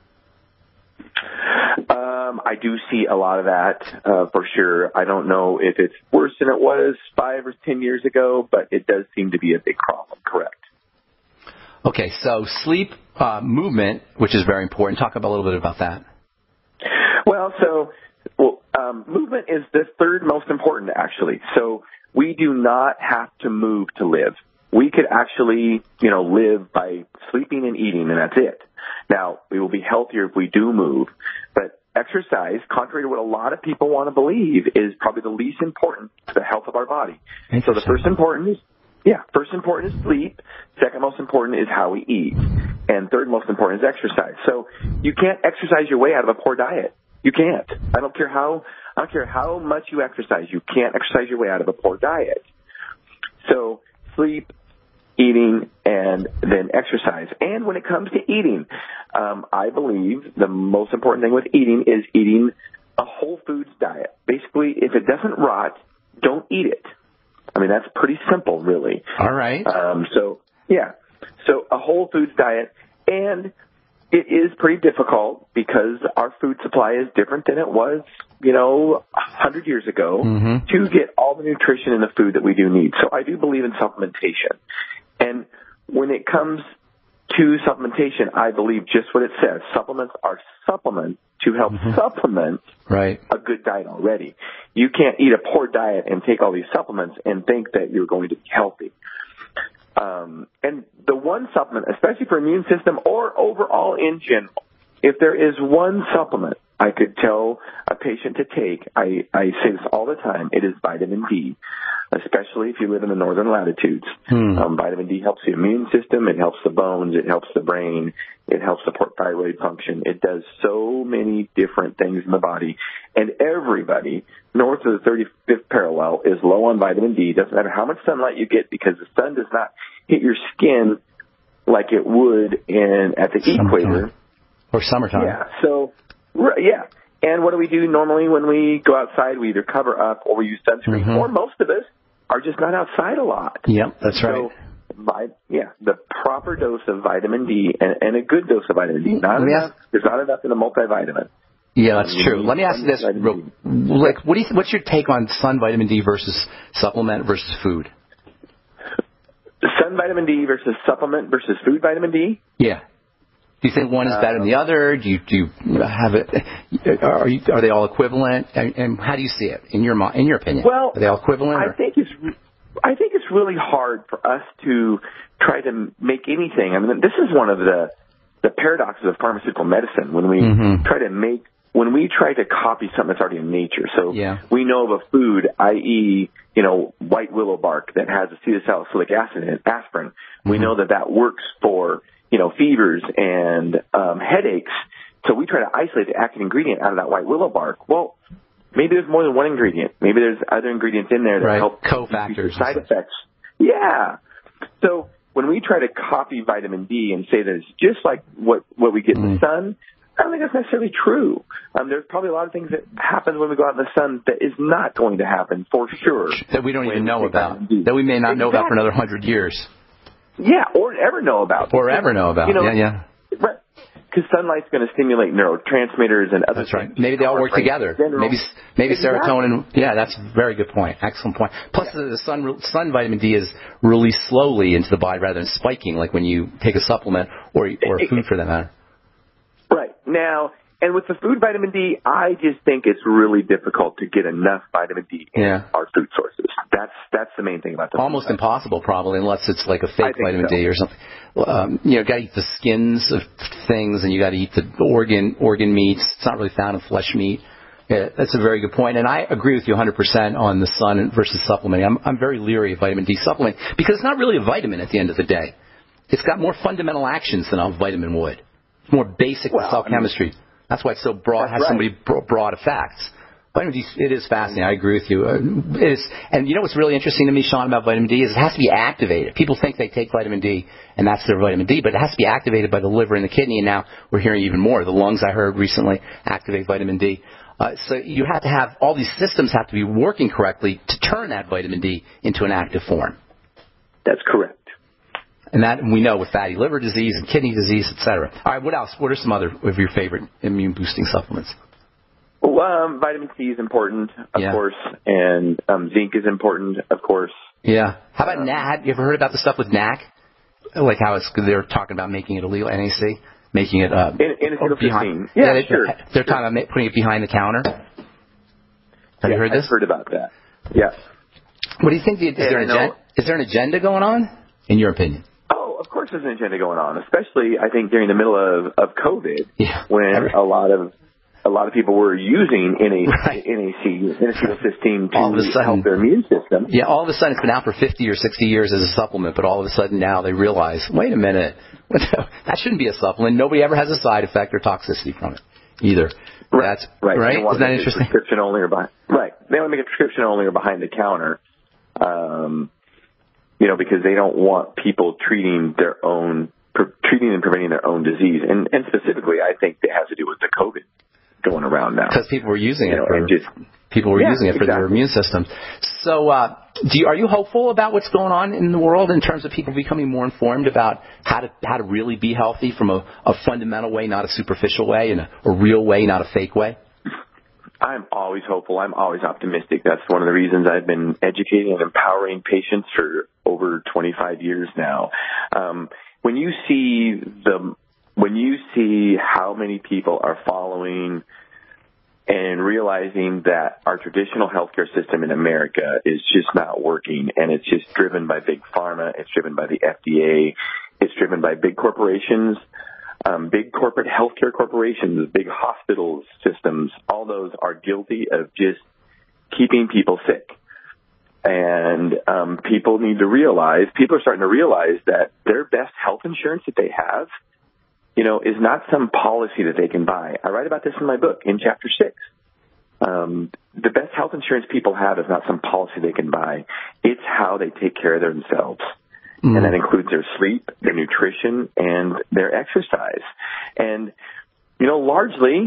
Um, I do see a lot of that uh, for sure. I don't know if it's worse than it was five or ten years ago, but it does seem to be a big problem. Correct. Okay, so sleep, uh, movement, which is very important. Talk about a little bit about that. Well, so. Well, um, movement is the third most important, actually. So we do not have to move to live. We could actually, you know, live by sleeping and eating, and that's it. Now, we will be healthier if we do move. But exercise, contrary to what a lot of people want to believe, is probably the least important to the health of our body. So the first important is, yeah, first important is sleep. Second most important is how we eat. And third most important is exercise. So you can't exercise your way out of a poor diet. You can't. I don't care how I don't care how much you exercise. You can't exercise your way out of a poor diet. So sleep, eating, and then exercise. And when it comes to eating, um, I believe the most important thing with eating is eating a whole foods diet. Basically, if it doesn't rot, don't eat it. I mean, that's pretty simple, really. All right. Um, so, yeah. So a whole foods diet, and it is pretty difficult because our food supply is different than it was, you know, a hundred years ago Mm-hmm. to get all the nutrition in the food that we do need. So I do believe in supplementation. And when it comes to supplementation, I believe just what it says. Supplements are supplements to help Mm-hmm. supplement Right. a good diet already. You can't eat a poor diet and take all these supplements and think that you're going to be healthy. Um, and the one supplement, especially for immune system or overall in general, if there is one supplement I could tell a patient to take, I, I say this all the time, it is vitamin D, especially if you live in the northern latitudes. Hmm. Um, vitamin D helps the immune system, it helps the bones, it helps the brain, it helps support thyroid function. It does so many different things in the body. And everybody north of the thirty-fifth parallel is low on vitamin D. It doesn't matter how much sunlight you get because the sun does not hit your skin like it would in at the Summertime. equator. Or summertime. Yeah, so, yeah. And what do we do normally when we go outside? We either cover up or we use sunscreen, Mm-hmm. or most of us are just not outside a lot. Yep, that's right. So, vi- yeah, the proper dose of vitamin D and, and a good dose of vitamin D. Not Let me enough. ask- There's not enough in a multivitamin. Yeah, that's You true. need Let me ask you this: vitamin D. real- like, what do you? What's your take on sun vitamin D versus supplement versus food? Sun vitamin D versus supplement versus food vitamin D? Yeah. Do you think one is better than the other? Do you do you have it? Are you, are they all equivalent? And, and how do you see it in your mo- in your opinion? Well, are they all equivalent? I or? think it's I think it's really hard for us to try to make anything. I mean, this is one of the the paradoxes of pharmaceutical medicine when we Mhm. try to make when we try to copy something that's already in nature. So Yeah. we know of a food, that is, you know, white willow bark that has acetylsalicylic acid in it, aspirin. We Mhm. know that that works for, you know, fevers and um, headaches. So we try to isolate the active ingredient out of that white willow bark. Well, maybe there's more than one ingredient. Maybe there's other ingredients in there that Right. help Cofactors. side effects. Yeah. So when we try to copy vitamin D and say that it's just like what, what we get in the Mm. sun, I don't think that's necessarily true. Um, there's probably a lot of things that happen when we go out in the sun that is not going to happen for sure. That we don't when even we know take about. vitamin D. That we may not know about for Exactly. another hundred years. Yeah, or ever know about. Or ever know about. You know, yeah, yeah. Right. Because sunlight's going to stimulate neurotransmitters and other That's right. things. Maybe they all work Our brain together. in general. Maybe maybe Exactly. serotonin. Yeah, that's a very good point. Excellent point. Plus, the the sun sun vitamin D is released slowly into the body rather than spiking, like when you take a supplement or or food for that matter. Right. Now, and with the food vitamin D, I just think it's really difficult to get enough vitamin D in Yeah. our food sources. That's that's the main thing about the Almost food impossible, probably, unless it's like a I fake think vitamin so. D or something. Um, you know, got to eat the skins of things, and you got to eat the organ organ meats. It's not really found in flesh meat. Yeah, that's a very good point, and I agree with you one hundred percent on the sun versus supplementing. I'm I'm very leery of vitamin D supplement because it's not really a vitamin at the end of the day. It's got more fundamental actions than a vitamin would. It's more basic Well, to cell I mean, chemistry. That's why it's so broad. That's Has right. so many bro- broad effects. Vitamin D, it is fascinating. I agree with you. Uh, it is, and you know what's really interesting to me, Sean, about vitamin D is it has to be activated. People think they take vitamin D and that's their vitamin D, but it has to be activated by the liver and the kidney. And now we're hearing even more. The lungs, I heard recently, activate vitamin D. Uh, so you have to have all these systems have to be working correctly to turn that vitamin D into an active form. That's correct. And that we know with fatty liver disease and kidney disease, et cetera. All right, what else? What are some other of your favorite immune boosting supplements? Well, um, vitamin C is important, of Yeah. course, and um, zinc is important, of course. Yeah. How about N A C? Have you ever heard about the stuff with N A C? Like how it's they're talking about making it illegal, N A C, making it uh, In, in a behind. Yeah, Yeah, they, sure. They're talking about ma- putting it behind the counter. Have yeah, you heard this? I've heard about that. Yeah. What do you think? The, is, Yeah, there I an know. agenda, is there an agenda going on, in your opinion? Oh, of course there's an agenda going on, especially, I think, during the middle of, of COVID, Yeah. when Every- a lot of a lot of people were using N A C, Right. N A C, N-acetylcysteine All of a to sudden- help their immune system. Yeah, all of a sudden it's been out for fifty or sixty years as a supplement, but all of a sudden now they realize, wait a minute, that shouldn't be a supplement. Nobody ever has a side effect or toxicity from it either. Right. That's Right. right. They want Isn't that to make it interesting? Prescription only or behind. Right. They want to make a prescription only or behind the counter. Um, you know, because they don't want people treating their own, pre- treating and preventing their own disease, and and specifically, I think it has to do with the COVID going around now. Because people were using You it know, for and just people were Yeah, using it for their exactly. immune system. So, uh, do you, are you hopeful about what's going on in the world in terms of people becoming more informed about how to how to really be healthy from a, a fundamental way, not a superficial way, and a, a real way, not a fake way? I'm always hopeful. I'm always optimistic. That's one of the reasons I've been educating and empowering patients for over twenty-five years now. Um, when you see the, when you see how many people are following and realizing that our traditional healthcare system in America is just not working, and it's just driven by big pharma, it's driven by the F D A, it's driven by big corporations, um, big corporate healthcare corporations, big hospital systems, all those are guilty of just keeping people sick. And um, people need to realize, people are starting to realize that their best health insurance that they have, you know, is not some policy that they can buy. I write about this in my book in chapter six. Um, the best health insurance people have is not some policy they can buy. It's how they take care of themselves. Mm. And that includes their sleep, their nutrition, and their exercise. And, you know, largely,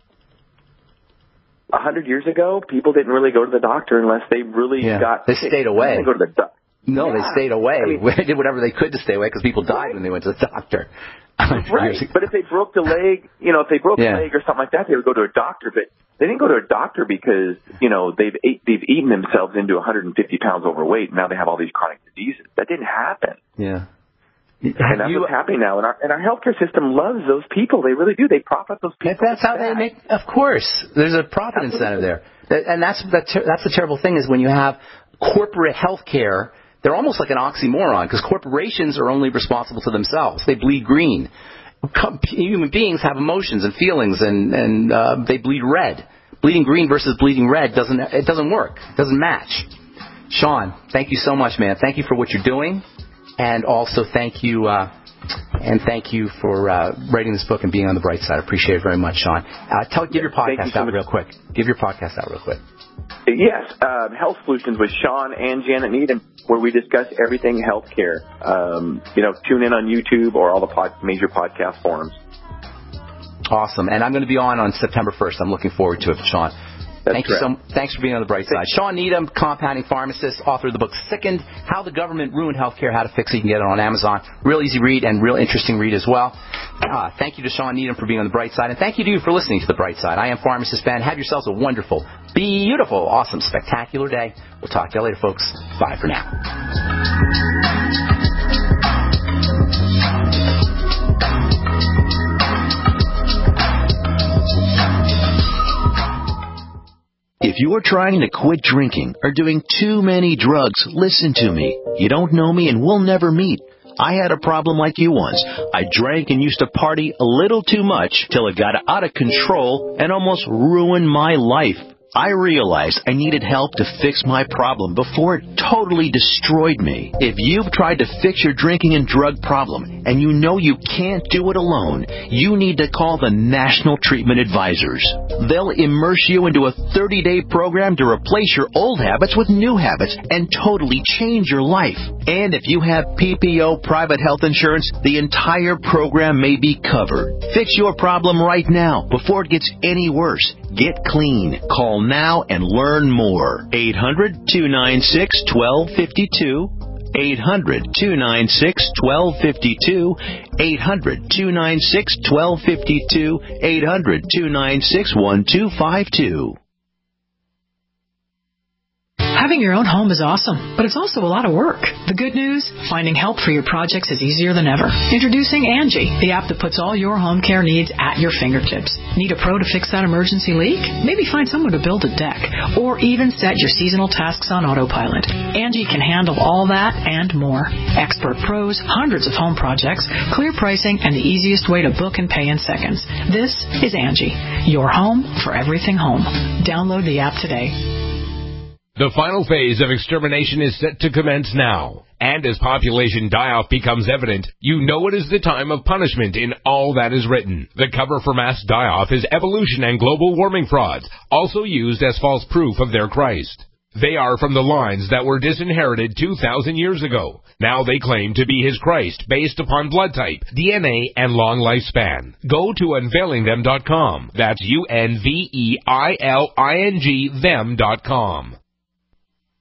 a hundred years ago, people didn't really go to the doctor unless they really yeah. got They sick. stayed away. They didn't go to the doctor. No, yeah. they stayed away. I mean, they did whatever they could to stay away because people died right. when they went to the doctor. Right. But if they broke the leg, you know, if they broke yeah. a leg or something like that, they would go to a doctor. But they didn't go to a doctor because, you know, they've ate, they've eaten themselves into one hundred fifty pounds overweight, and now they have all these chronic diseases. That didn't happen. Yeah. And that's you, what's happening now. And our, and our healthcare system loves those people. They really do. They profit those people. That's how they make, of course. There's a profit Absolutely. incentive there. And that's, that's, that's the terrible thing is when you have corporate healthcare, they're almost like an oxymoron because corporations are only responsible to themselves. They bleed green. Human beings have emotions and feelings, and, and uh, they bleed red. Bleeding green versus bleeding red doesn't it doesn't work. It doesn't match. Sean, thank you so much, man. Thank you for what you're doing, and also thank you uh, and thank you for uh, writing this book and being on the bright side. I appreciate it very much, Sean. Uh, tell, give your podcast you so out much. real quick. Give your podcast out real quick. Yes, um, Health Solutions with Sean and Janet Needham, where we discuss everything healthcare. Um, you know, tune in on YouTube or all the pod, major podcast forums. Awesome. And I'm going to be on on September first. I'm looking forward to it, Sean. That's Thank correct. you so Thanks for being on the bright side. Sean Needham, compounding pharmacist, author of the book Sickened, How the Government Ruined Healthcare, How to Fix It. You can get it on Amazon. Real easy read and real interesting read as well. Uh, thank you to Sean Needham for being on the bright side. And thank you to you for listening to the bright side. I am Pharmacist Ben. Have yourselves a wonderful, beautiful, awesome, spectacular day. We'll talk to you later, folks. Bye for now. If you're trying to quit drinking or doing too many drugs, listen to me. You don't know me and we'll never meet. I had a problem like you once. I drank and used to party a little too much till it got out of control and almost ruined my life. I realized I needed help to fix my problem before it totally destroyed me. If you've tried to fix your drinking and drug problem and you know you can't do it alone, you need to call the National Treatment Advisors. They'll immerse you into a thirty-day program to replace your old habits with new habits and totally change your life. And if you have P P O private health insurance, the entire program may be covered. Fix your problem right now before it gets any worse. Get clean. Call now and learn more. eight hundred, two nine six, one two five two. eight hundred, two nine six, one two five two. eight hundred, two nine six, one two five two. eight hundred, two nine six, one two five two. Having your own home is awesome, but it's also a lot of work. The good news, finding help for your projects is easier than ever. Introducing Angie, the app that puts all your home care needs at your fingertips. Need a pro to fix that emergency leak? Maybe find someone to build a deck, or even set your seasonal tasks on autopilot. Angie can handle all that and more. Expert pros, hundreds of home projects, clear pricing, and the easiest way to book and pay in seconds. This is Angie, your home for everything home. Download the app today. The final phase of extermination is set to commence now. And as population die-off becomes evident, you know it is the time of punishment in all that is written. The cover for mass die-off is evolution and global warming frauds, also used as false proof of their Christ. They are from the lines that were disinherited two thousand years ago. Now they claim to be his Christ based upon blood type, D N A, and long lifespan. Go to unveiling them dot com. That's U N V E I L I N G them dot com.